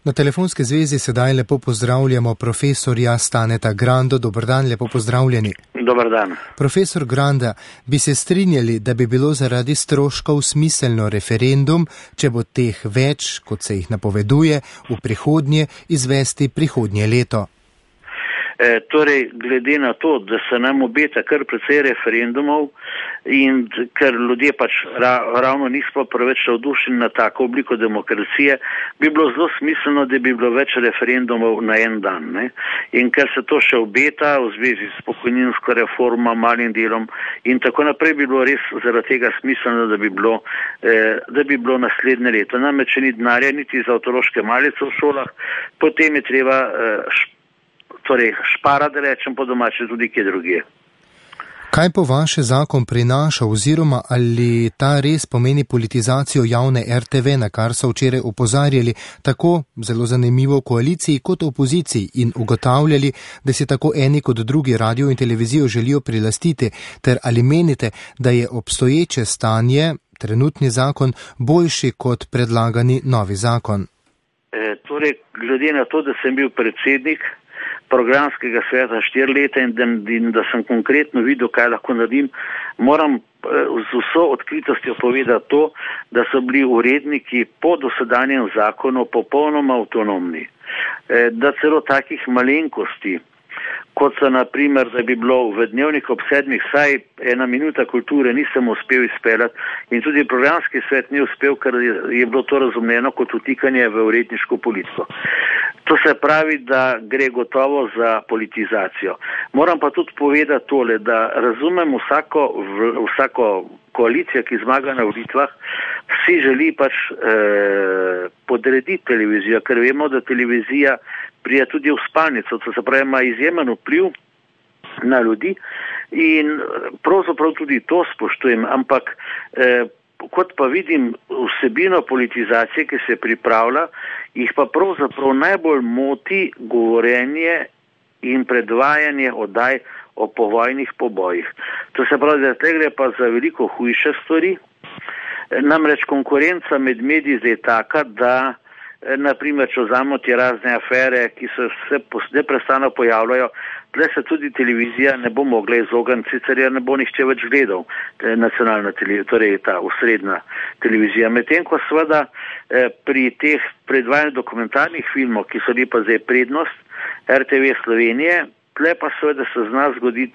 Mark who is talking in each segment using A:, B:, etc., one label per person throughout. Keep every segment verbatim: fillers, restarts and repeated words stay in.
A: Na telefonski zvezi sedaj lepo pozdravljamo profesorja Staneta Grando. Dober dan, lepo pozdravljeni.
B: Dobar dan.
A: Profesor Granda, bi se strinjali, da bi bilo zaradi stroškov smiselno referendum, če bo teh več, kot se jih napoveduje, v prihodnje izvesti prihodnje leto?
B: E, torej, glede na to, da se nam obeta kar precej referendumov in ker ljudje pač ra, ravno nismo preveč navdušeni na tako obliko demokracije, bi bilo zelo smiselno, da bi bilo več referendumov na en dan. Ne? In ker se to še obeta v zvezi s pokojninsko reformo, malim delom in tako naprej, bi bilo res zaradi tega smiselno, da bi bilo, eh, da bi bilo naslednje leto. Namreč ni denarja niti za otroške malice v šolah, potem je treba eh, torej špara, da rečem po domače, tudi kje drugje.
A: Kaj po vaše zakon prinaša oziroma ali ta res pomeni politizacijo javne er te ve, na kar so včeraj opozarjali tako zelo zanimivo koaliciji kot opoziciji in ugotavljali, da si tako eni kot drugi radio in televizijo želijo prilastiti, ter ali menite, da je obstoječe stanje, trenutni zakon, boljši kot predlagani novi zakon?
B: E, torej, glede na to, da sem bil predsednik programskega sveta štiri leta in da, in da sem konkretno videl, kaj lahko naredim, moram z vso odkritostjo povedati to, da so bili uredniki po dosedanjem zakonu popolnoma avtonomni. Da celo takih malenkosti, kot so na primer, da bi bilo v dnevniku ob sedmih vsaj ena minuta kulture, nisem uspel izpeljati in tudi programski svet ni uspel, ker je bilo to razumljeno kot vtikanje v uredniško politiko. To se pravi, da gre gotovo za politizacijo. Moram pa tudi povedati tole, da razumem vsako, vsako koalicijo, ki zmaga na volitvah, vsi želi pač eh, podrediti televizijo, ker vemo, da televizija prija tudi v spalnico, to se pravi, ima izjemen vpliv na ljudi in pravzaprav tudi to spoštujem, ampak eh, kot pa vidim vsebino politizacije, ki se pripravlja, jih pa pravzaprav najbolj moti govorenje in predvajanje oddaj o povojnih pobojih. To se pravi, da te gre pa za veliko hujše stvari. Namreč konkurenca med mediji zdaj je taka, da naprimer, če vzamemo te razne afere, ki se vse neprestano pojavljajo, tle se tudi televizija ne bo mogla izogniti, sicer je ne bo nihče več gledal, nacionalna televizija, torej ta osrednja televizija. Medtem ko seveda pri teh predvajanju dokumentarnih filmov, ki so lepa zdaj prednost er te ve Slovenije, tle pa seveda se zna zgoditi,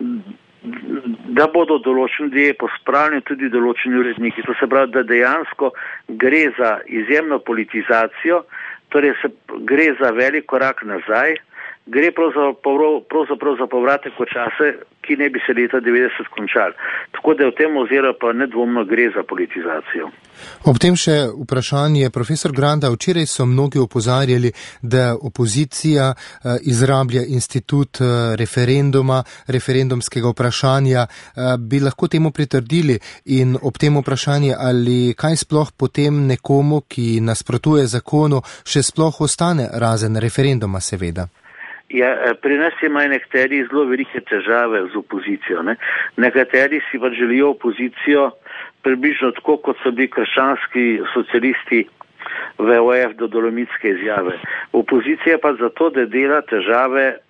B: da bodo določeni ljudje pospravljeni tudi določeni uredniki. To se pravi, da dejansko gre za izjemno politizacijo, torej se gre za velik korak nazaj, gre pravzaprav za povratek v čase, ki ne bi se leta devetdeset končali. Tako da v tem oziru pa nedvomno gre za politizacijo.
A: Ob tem še vprašanje, profesor Granda, včeraj so mnogi opozarjali, da opozicija izrablja institut referenduma, referendumskega vprašanja. Bi lahko temu pritrdili in ob tem vprašanje, ali kaj sploh potem nekomu, ki nasprotuje zakonu, še sploh ostane razen referenduma, seveda?
B: Ja, pri nas imajo nekateri zelo velike težave z opozicijo. Ne? Nekateri si pa želijo opozicijo približno tako, kot so bili krščanski socialisti V O F do dolomitske izjave. Opozicija pa zato, da dela težave e,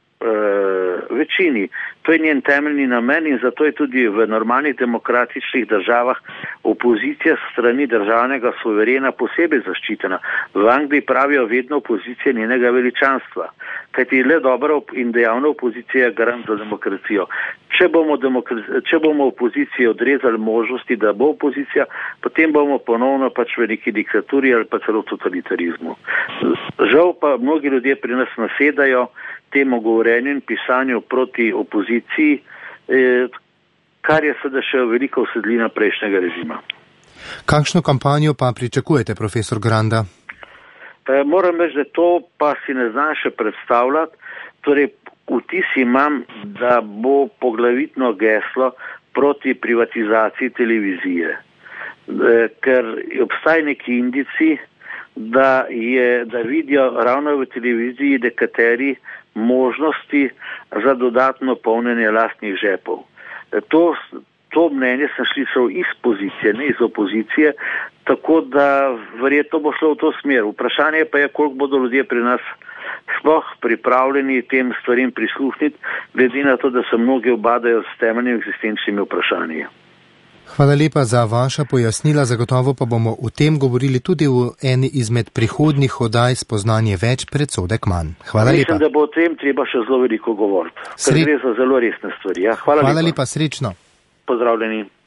B: večini. To je njen temeljni namen in zato je tudi v normalnih demokratičnih državah opozicija strani državnega suverena posebej zaščitena. V Angliji pravijo vedno opozicija njenega veličanstva. Kajti le dobra in dejavna opozicija je garant za demokracijo. Če bomo, demokra- če bomo opoziciji odrezali možnosti, da bo opozicija, potem bomo ponovno pač v neki diktaturi ali pa celo totalitarizmu. Žal pa mnogi ljudje pri nas nasedajo temu govorenju in pisanju proti opoziciji, eh, kar je seveda še velika usedlina prejšnjega režima.
A: Kakšno kampanjo pa pričakujete, profesor Granda?
B: E, moram reči, da to pa si ne znam še predstavljati. Torej, vtis imam, da bo poglavitno geslo proti privatizaciji televizije. E, ker obstaja neki indici, da, je, da vidijo ravno v televiziji nekateri možnosti za dodatno polnjenje lastnih žepov. To, to mnenje sem slišal iz pozicije, ne iz opozicije, tako da verjetno bo šlo v to smer. Vprašanje pa je, koliko bodo ljudje pri nas sploh pripravljeni tem stvarim prisluhniti, glede na to, da se mnogi obadajo s temeljnimi eksistenčnimi vprašanji.
A: Hvala lepa za vaša pojasnila, zagotovo pa bomo o tem govorili tudi v eni izmed prihodnjih oddaj Spoznanje več, predsodek manj. Hvala
B: Mislim,
A: lepa.
B: Mislim, da bo o tem treba še zelo veliko govoriti, ker
A: Sre...
B: gre za zelo resne stvari. Ja, hvala
A: hvala
B: lepa.
A: lepa, srečno.
B: Pozdravljeni.